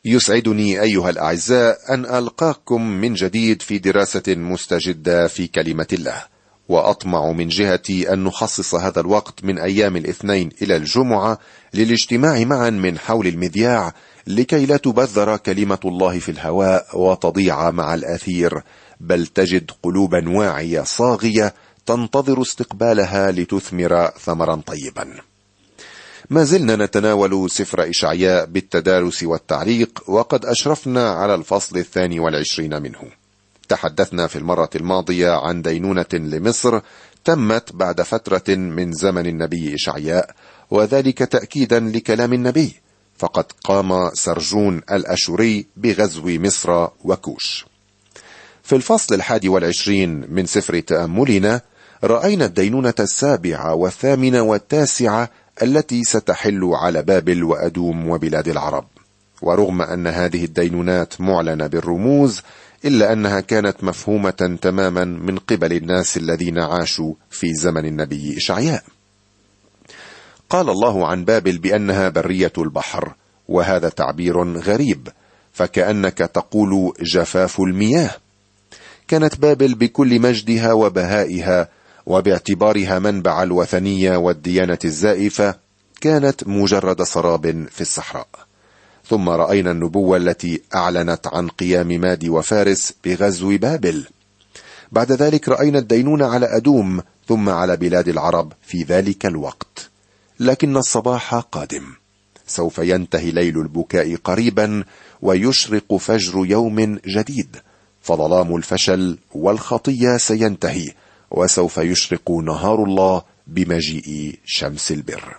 يسعدني أيها الأعزاء أن ألقاكم من جديد في دراسة مستجدة في كلمة الله، وأطمع من جهتي أن نخصص هذا الوقت من أيام الاثنين إلى الجمعة للاجتماع معا من حول المذياع، لكي لا تبذر كلمة الله في الهواء وتضيع مع الأثير، بل تجد قلوبا واعية صاغية تنتظر استقبالها لتثمر ثمرا طيبا. ما زلنا نتناول سفر إشعياء بالتدارس والتعليق، وقد أشرفنا على الفصل 22 منه. تحدثنا في المرة الماضية عن دينونة لمصر تمت بعد فترة من زمن النبي إشعياء، وذلك تأكيدا لكلام النبي، فقد قام سرجون الأشوري بغزو مصر وكوش. في الفصل 21 من سفر تأملنا رأينا الدينونة 7 و8 و9 التي ستحل على بابل وأدوم وبلاد العرب. ورغم أن هذه الدينونات معلنة بالرموز، إلا أنها كانت مفهومة تماما من قبل الناس الذين عاشوا في زمن النبي إشعياء. قال الله عن بابل بأنها برية البحر، وهذا تعبير غريب، فكأنك تقول جفاف المياه. كانت بابل بكل مجدها وبهائها، وباعتبارها منبع الوثنية والديانة الزائفة، كانت مجرد سراب في الصحراء. ثم رأينا النبوة التي أعلنت عن قيام مادي وفارس بغزو بابل. بعد ذلك رأينا الدينونة على أدوم، ثم على بلاد العرب في ذلك الوقت. لكن الصباح قادم، سوف ينتهي ليل البكاء قريبا، ويشرق فجر يوم جديد، فظلام الفشل والخطية سينتهي، وسوف يشرق نهار الله بمجيء شمس البر.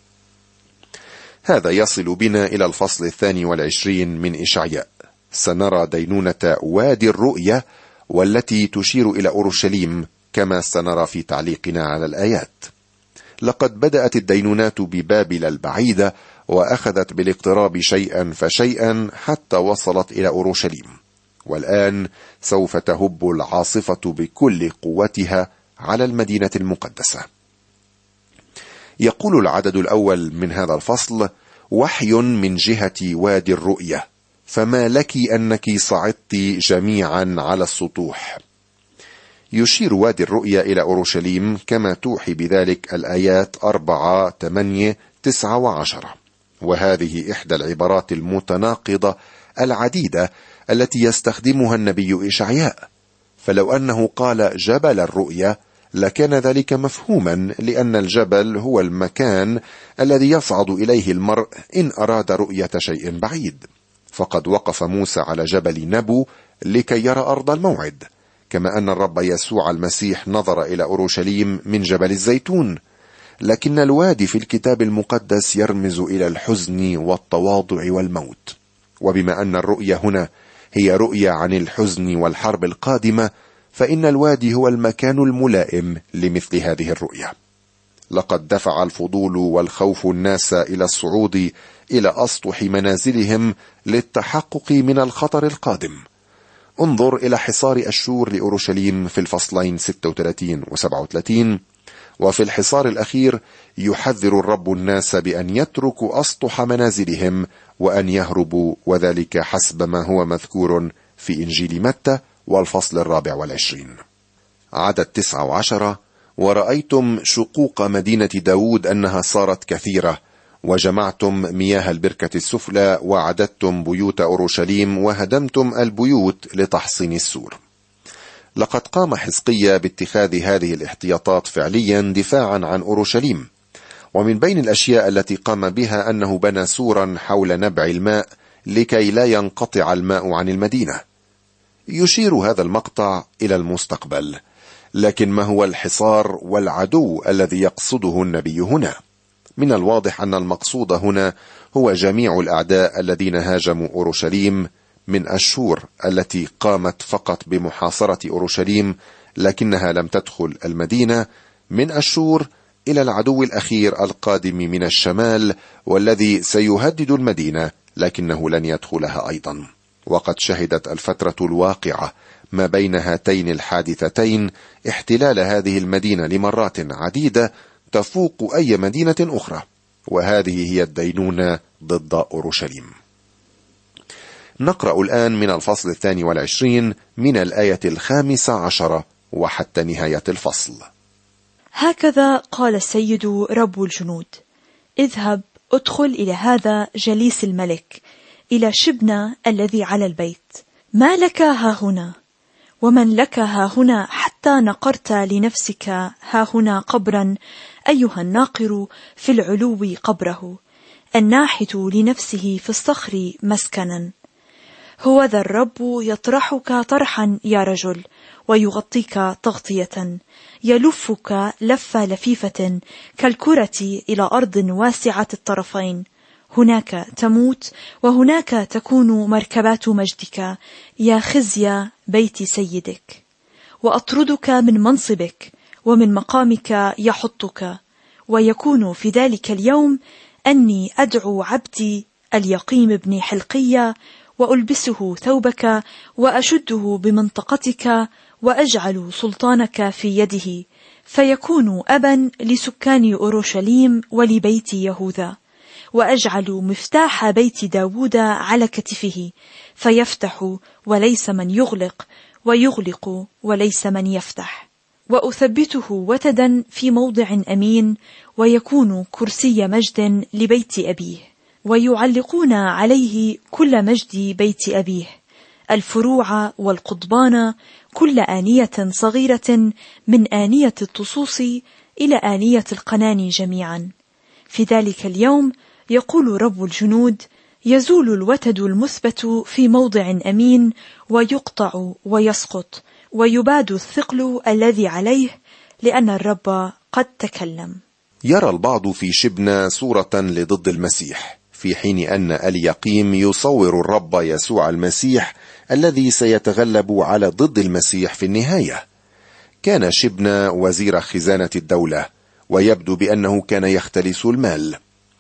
هذا يصل بنا إلى الفصل 22 من إشعياء. سنرى دينونة وادي الرؤية، والتي تشير إلى أورشليم، كما سنرى في تعليقنا على الآيات. لقد بدأت الدينونات ببابل البعيدة، وأخذت بالاقتراب شيئا فشيئا حتى وصلت إلى أورشليم، والآن سوف تهب العاصفة بكل قوتها على المدينة المقدسة. يقول العدد الأول من هذا الفصل: وحي من جهة وادي الرؤية، فما لك أنك صعدت جميعا على السطوح. يشير وادي الرؤية إلى أورشليم، كما توحي بذلك الآيات 4 8 9 و10، وهذه إحدى العبارات المتناقضة العديدة التي يستخدمها النبي إشعياء. فلو أنه قال جبل الرؤية لكان ذلك مفهوما، لأن الجبل هو المكان الذي يصعد إليه المرء إن أراد رؤية شيء بعيد. فقد وقف موسى على جبل نبو لكي يرى أرض الموعد، كما أن الرب يسوع المسيح نظر إلى أورشليم من جبل الزيتون. لكن الوادي في الكتاب المقدس يرمز إلى الحزن والتواضع والموت، وبما أن الرؤية هنا هي رؤية عن الحزن والحرب القادمة، فإن الوادي هو المكان الملائم لمثل هذه الرؤية. لقد دفع الفضول والخوف الناس إلى الصعود إلى أسطح منازلهم للتحقق من الخطر القادم. انظر إلى حصار أشور لأورشليم في الفصلين 36 و37، وفي الحصار الأخير يحذر الرب الناس بأن يتركوا أسطح منازلهم وأن يهربوا، وذلك حسب ما هو مذكور في إنجيل متى والفصل 24. عدد 9 و10: ورأيتم شقوق مدينة داود أنها صارت كثيرة، وجمعتم مياه البركة السفلى، وعددتم بيوت أورشليم، وهدمتم البيوت لتحصين السور. لقد قام حزقيا باتخاذ هذه الاحتياطات فعليا دفاعا عن أورشليم، ومن بين الأشياء التي قام بها أنه بنى سورا حول نبع الماء لكي لا ينقطع الماء عن المدينة. يشير هذا المقطع إلى المستقبل، لكن ما هو الحصار والعدو الذي يقصده النبي هنا؟ من الواضح أن المقصود هنا هو جميع الأعداء الذين هاجموا أورشليم، من أشور التي قامت فقط بمحاصرة أورشليم لكنها لم تدخل المدينة، من أشور إلى العدو الأخير القادم من الشمال، والذي سيهدد المدينة لكنه لن يدخلها أيضا. وقد شهدت الفترة الواقعة ما بين هاتين الحادثتين احتلال هذه المدينة لمرات عديدة تفوق أي مدينة أخرى، وهذه هي الدينونة ضد أورشليم. نقرأ الآن من الفصل 22 من الآية 15 وحتى نهاية الفصل. هكذا قال السيد رب الجنود: اذهب ادخل إلى هذا جليس الملك، إلى شبنا الذي على البيت. ما لك هاهنا؟ ومن لك هاهنا حتى نقرت لنفسك هاهنا قبرا، أيها الناقر في العلو قبره، الناحت لنفسه في الصخر مسكنا. هو ذا الرب يطرحك طرحا يا رجل، ويغطيك تغطية، يلفك لفة لفيفة كالكرة إلى أرض واسعة الطرفين. هناك تموت وهناك تكون مركبات مجدك يا خزي بيت سيدك. وأطردك من منصبك ومن مقامك يحطك. ويكون في ذلك اليوم أني أدعو عبدي اليقيم بن حلقية، وألبسه ثوبك وأشده بمنطقتك، وأجعل سلطانك في يده، فيكون أبا لسكان أورشليم ولبيت يهوذا. وأجعل مفتاح بيت داود على كتفه، فيفتح وليس من يغلق، ويغلق وليس من يفتح. وأثبته وتدا في موضع أمين، ويكون كرسي مجد لبيت أبيه. ويعلقون عليه كل مجد بيت أبيه، الفروع والقضبان، كل آنية صغيرة من آنية الطصوص إلى آنية القنان جميعا. في ذلك اليوم يقول رب الجنود: يزول الوتد المثبت في موضع أمين، ويقطع ويسقط، ويباد الثقل الذي عليه، لأن الرب قد تكلم. يرى البعض في شبنا صورة لضد المسيح، في حين أن اليقيم يصور الرب يسوع المسيح الذي سيتغلب على ضد المسيح في النهاية. كان شبنا وزير خزانة الدولة، ويبدو بأنه كان يختلس المال.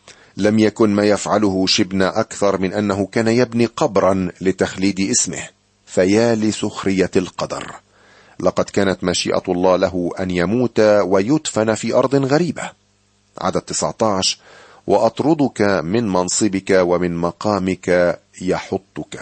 لم يكن ما يفعله شبنا أكثر من أنه كان يبني قبرا لتخليد اسمه، فيا لسخرية القدر. لقد كانت مشيئة الله له أن يموت ويدفن في أرض غريبة. عدد 19: وأطردك من منصبك ومن مقامك يحطك.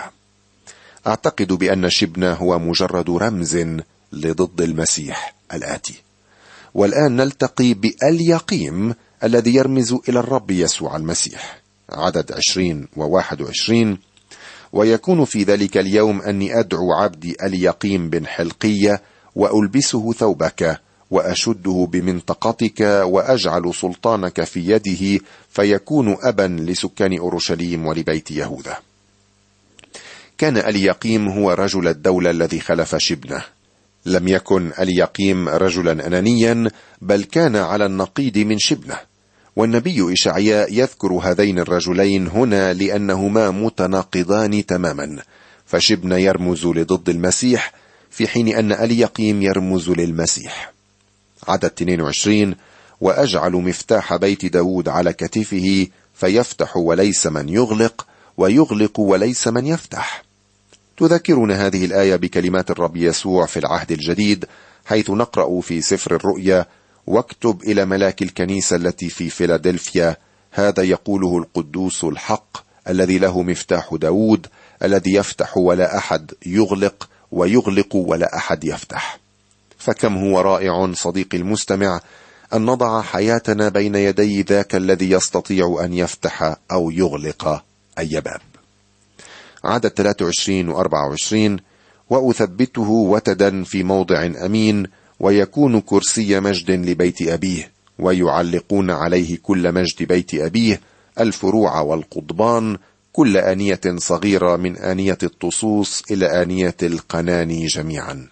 أعتقد بأن شبنا هو مجرد رمز لضد المسيح الآتي. والآن نلتقي باليقيم الذي يرمز إلى الرب يسوع المسيح. عدد 20 و21: ويكون في ذلك اليوم أني أدعو عبدي اليقيم بن حلقية، وألبسه ثوبك، وأشده بمنطقتك، وأجعل سلطانك في يده، فيكون أبا لسكان أورشليم ولبيت يهوذا. كان اليقيم هو رجل الدولة الذي خلف شبنه. لم يكن اليقيم رجلا أنانيا، بل كان على النقيض من شبنه. والنبي إشعياء يذكر هذين الرجلين هنا لأنهما متناقضان تماما، فشبن يرمز لضد المسيح، في حين أن اليقيم يرمز للمسيح. عدد 22: وأجعل مفتاح بيت داود على كتفه، فيفتح وليس من يغلق، ويغلق وليس من يفتح. تذكرنا هذه الآية بكلمات الرب يسوع في العهد الجديد، حيث نقرأ في سفر الرؤيا: واكتب إلى ملاك الكنيسة التي في فيلادلفيا، هذا يقوله القدوس الحق الذي له مفتاح داود، الذي يفتح ولا أحد يغلق، ويغلق ولا أحد يفتح. فكم هو رائع صديقي المستمع أن نضع حياتنا بين يدي ذاك الذي يستطيع أن يفتح أو يغلق أي باب. عدد 23 و24: وأثبته وتدا في موضع أمين، ويكون كرسي مجد لبيت أبيه، ويعلقون عليه كل مجد بيت أبيه، الفروع والقضبان، كل آنية صغيرة من آنية الطصوص إلى آنية القنان جميعا.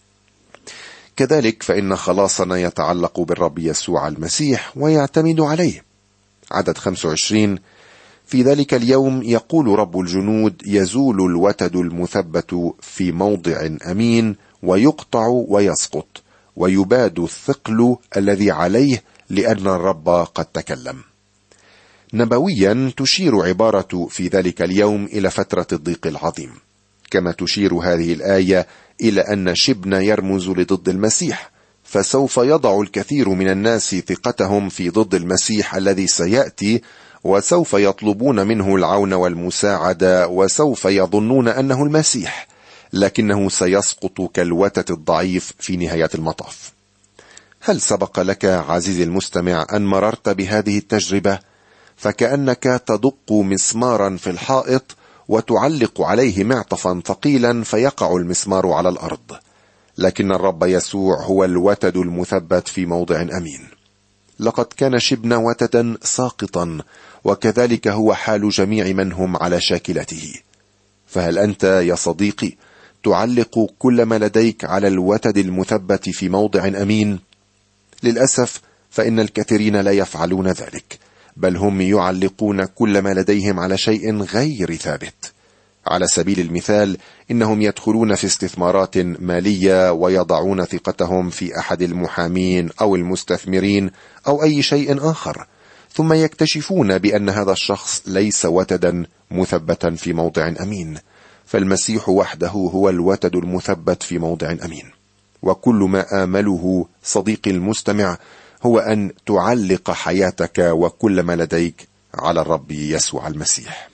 كذلك فإن خلاصنا يتعلق بالرب يسوع المسيح ويعتمد عليه. عدد 25: في ذلك اليوم يقول رب الجنود: يزول الوتد المثبت في موضع أمين، ويقطع ويسقط، ويباد الثقل الذي عليه، لأن الرب قد تكلم. نبويا تشير عبارة في ذلك اليوم إلى فترة الضيق العظيم، كما تشير هذه الآية إلى أن شبنا يرمز لضد المسيح، فسوف يضع الكثير من الناس ثقتهم في ضد المسيح الذي سيأتي، وسوف يطلبون منه العون والمساعدة، وسوف يظنون أنه المسيح، لكنه سيسقط كالوتد الضعيف في نهاية المطاف. هل سبق لك عزيزي المستمع أن مررت بهذه التجربة؟ فكأنك تدق مسمارا في الحائط وتعلق عليه معطفا ثقيلا فيقع المسمار على الأرض، لكن الرب يسوع هو الوتد المثبت في موضع أمين. لقد كان شبنا وتدا ساقطا، وكذلك هو حال جميع من هم على شاكلته. فهل أنت يا صديقي تعلق كل ما لديك على الوتد المثبت في موضع أمين؟ للأسف فإن الكثيرين لا يفعلون ذلك، بل هم يعلقون كل ما لديهم على شيء غير ثابت. على سبيل المثال، إنهم يدخلون في استثمارات مالية ويضعون ثقتهم في أحد المحامين أو المستثمرين أو أي شيء آخر، ثم يكتشفون بأن هذا الشخص ليس وتدا مثبتا في موضع أمين. فالمسيح وحده هو الوتد المثبت في موضع أمين. وكل ما آمله صديقي المستمع هو أن تعلق حياتك وكل ما لديك على الرب يسوع المسيح.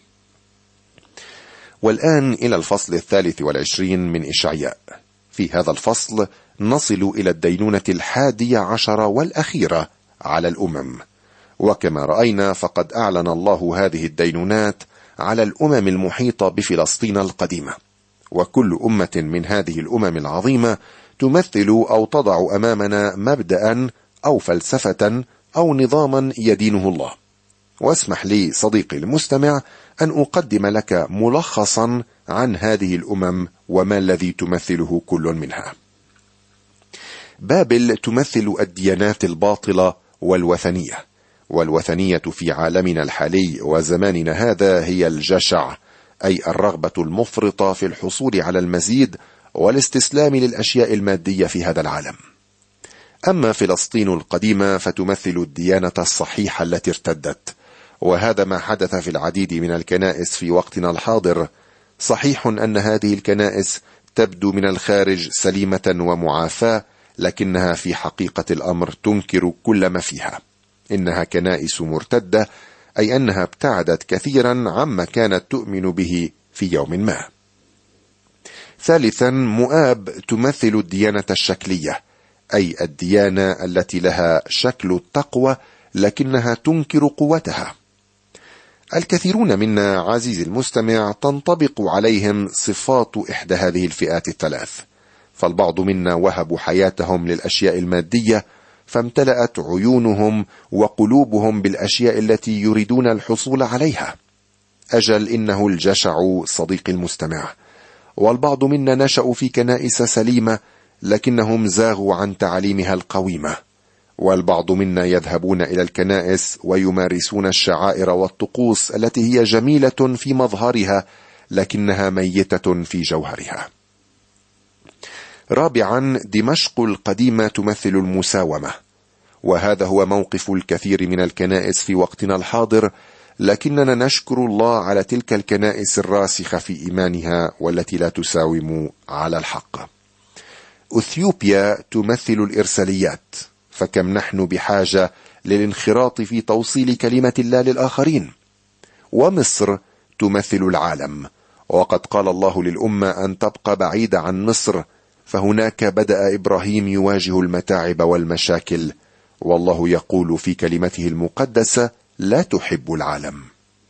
والآن إلى الفصل 23 من إشعياء. في هذا الفصل نصل إلى الدينونة 11 والأخيرة على الأمم. وكما رأينا فقد أعلن الله هذه الدينونات على الأمم المحيطة بفلسطين القديمة، وكل أمة من هذه الأمم العظيمة تمثل أو تضع أمامنا مبدأ أو فلسفة أو نظاما يدينه الله. واسمح لي صديقي المستمع أن أقدم لك ملخصا عن هذه الأمم وما الذي تمثله كل منها. بابل تمثل الديانات الباطلة والوثنية، والوثنية في عالمنا الحالي وزماننا هذا هي الجشع، أي الرغبة المفرطة في الحصول على المزيد والاستسلام للأشياء المادية في هذا العالم. أما فلسطين القديمة فتمثل الديانة الصحيحة التي ارتدت، وهذا ما حدث في العديد من الكنائس في وقتنا الحاضر. صحيح أن هذه الكنائس تبدو من الخارج سليمة ومعافاة، لكنها في حقيقة الأمر تنكر كل ما فيها. إنها كنائس مرتدة، أي أنها ابتعدت كثيرا عما كانت تؤمن به في يوم ما. ثالثا، مؤاب تمثل الديانة الشكلية، أي الديانة التي لها شكل التقوى لكنها تنكر قوتها. الكثيرون منا عزيزي المستمع تنطبق عليهم صفات إحدى هذه الفئات الثلاث، فالبعض منا وهبوا حياتهم للأشياء المادية فامتلأت عيونهم وقلوبهم بالأشياء التي يريدون الحصول عليها. أجل إنه الجشع صديقي المستمع. والبعض منا نشأوا في كنائس سليمة لكنهم زاغوا عن تعاليمها القويمة، والبعض منا يذهبون إلى الكنائس ويمارسون الشعائر والطقوس التي هي جميلة في مظهرها لكنها ميتة في جوهرها. رابعا، دمشق القديمة تمثل المساومة، وهذا هو موقف الكثير من الكنائس في وقتنا الحاضر، لكننا نشكر الله على تلك الكنائس الراسخة في إيمانها والتي لا تساوم على الحق. أثيوبيا تمثل الإرساليات، فكم نحن بحاجة للانخراط في توصيل كلمة الله للآخرين. ومصر تمثل العالم، وقد قال الله للأمة أن تبقى بعيدة عن مصر، فهناك بدأ إبراهيم يواجه المتاعب والمشاكل، والله يقول في كلمته المقدسة: لا تحب العالم.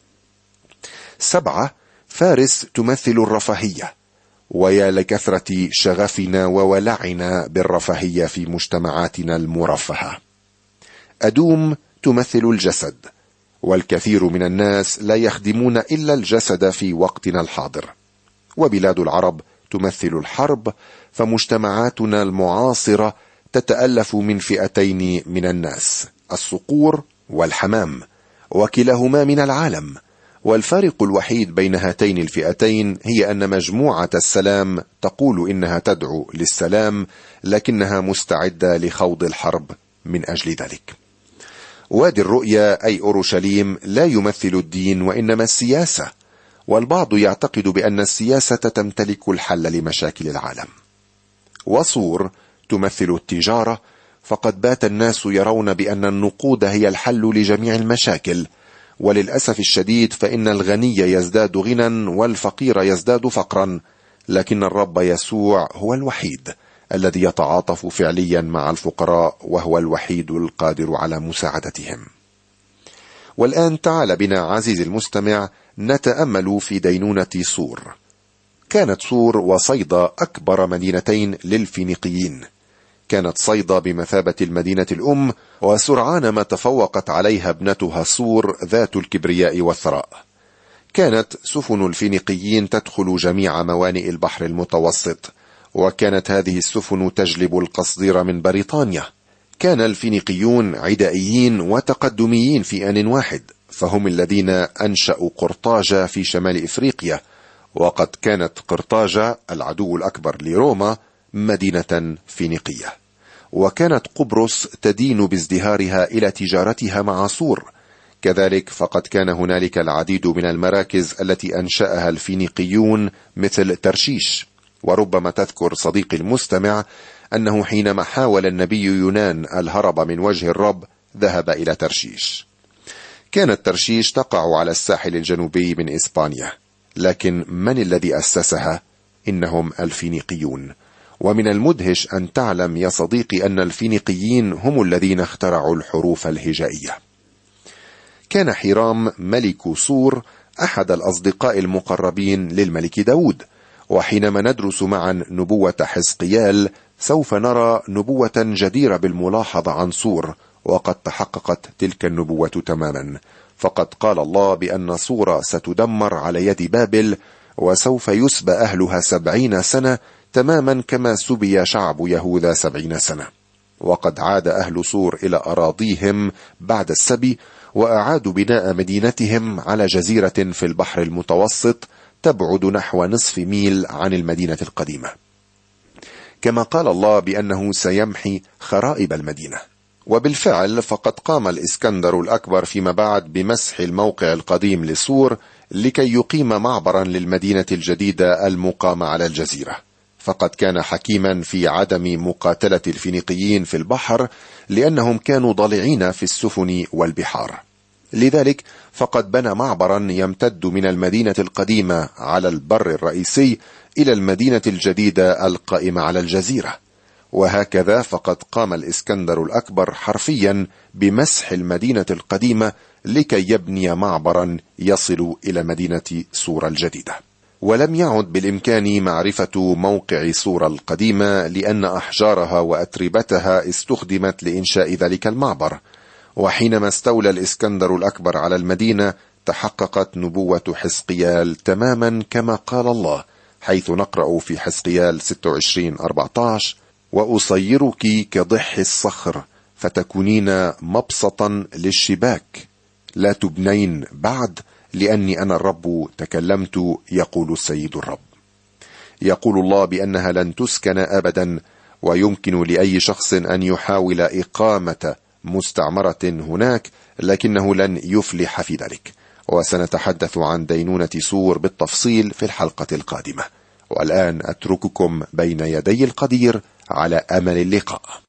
7، فارس تمثل الرفاهية، ويا لكثرة شغفنا وولعنا بالرفاهية في مجتمعاتنا المرفهة. أدوم تمثل الجسد، والكثير من الناس لا يخدمون إلا الجسد في وقتنا الحاضر. وبلاد العرب تمثل الحرب، فمجتمعاتنا المعاصرة تتألف من فئتين من الناس: الصقور والحمام، وكلاهما من العالم. والفارق الوحيد بين هاتين الفئتين هي أن مجموعة السلام تقول إنها تدعو للسلام، لكنها مستعدة لخوض الحرب من أجل ذلك. وادي الرؤيا أي أورشليم لا يمثل الدين وإنما السياسة، والبعض يعتقد بأن السياسة تمتلك الحل لمشاكل العالم. وصور تمثل التجارة، فقد بات الناس يرون بأن النقود هي الحل لجميع المشاكل، وللأسف الشديد فإن الغني يزداد غنى والفقير يزداد فقرا، لكن الرب يسوع هو الوحيد الذي يتعاطف فعليا مع الفقراء، وهو الوحيد القادر على مساعدتهم. والآن تعال بنا عزيزي المستمع نتأمل في دينونة صور. كانت صور وصيدا أكبر مدينتين للفينيقيين. كانت صيدا بمثابة المدينة الأم، وسرعان ما تفوقت عليها ابنتها صور ذات الكبرياء والثراء. كانت سفن الفينيقيين تدخل جميع موانئ البحر المتوسط، وكانت هذه السفن تجلب القصدير من بريطانيا. كان الفينيقيون عدائيين وتقدميين في آن واحد، فهم الذين أنشأوا قرطاجة في شمال إفريقيا، وقد كانت قرطاجة العدو الأكبر لروما مدينة فينيقية. وكانت قبرص تدين بازدهارها إلى تجارتها مع صور. كذلك فقد كان هنالك العديد من المراكز التي أنشأها الفينيقيون مثل ترشيش. وربما تذكر صديقي المستمع أنه حينما حاول النبي يونان الهرب من وجه الرب ذهب إلى ترشيش. كانت ترشيش تقع على الساحل الجنوبي من إسبانيا، لكن من الذي أسسها؟ إنهم الفينيقيون. ومن المدهش أن تعلم يا صديقي أن الفينيقيين هم الذين اخترعوا الحروف الهجائية. كان حيرام ملك صور أحد الأصدقاء المقربين للملك داود، وحينما ندرس معا نبوة حزقيال سوف نرى نبوة جديرة بالملاحظة عن صور، وقد تحققت تلك النبوة تماما. فقد قال الله بأن صور ستدمر على يد بابل، وسوف يسبى أهلها 70 سنة تماما كما سبي شعب يهوذا 70 سنة. وقد عاد أهل صور إلى أراضيهم بعد السبي، وأعادوا بناء مدينتهم على جزيرة في البحر المتوسط تبعد نحو نصف ميل عن المدينة القديمة، كما قال الله بأنه سيمحي خرائب المدينة. وبالفعل فقد قام الإسكندر الأكبر فيما بعد بمسح الموقع القديم لصور لكي يقيم معبرا للمدينة الجديدة المقامة على الجزيرة. فقد كان حكيما في عدم مقاتلة الفينيقيين في البحر، لأنهم كانوا ضالعين في السفن والبحار. لذلك فقد بنى معبرا يمتد من المدينة القديمة على البر الرئيسي إلى المدينة الجديدة القائمة على الجزيرة. وهكذا فقد قام الإسكندر الأكبر حرفيا بمسح المدينة القديمة لكي يبني معبرا يصل إلى مدينة صور الجديدة. ولم يعد بالإمكان معرفة موقع صور القديمة، لأن أحجارها وأتربتها استخدمت لإنشاء ذلك المعبر. وحينما استولى الإسكندر الأكبر على المدينة تحققت نبوة حزقيال تماما كما قال الله، حيث نقرأ في حزقيال 26:14: وأصيرك كضح الصخر فتكونين مبسطا للشباك، لا تبنين بعد، لأني أنا الرب تكلمت، يقول السيد الرب. يقول الله بأنها لن تسكن أبدا، ويمكن لأي شخص أن يحاول إقامة مستعمرة هناك، لكنه لن يفلح في ذلك. وسنتحدث عن دينونة صور بالتفصيل في الحلقة القادمة. والآن أترككم بين يدي القدير على أمل اللقاء.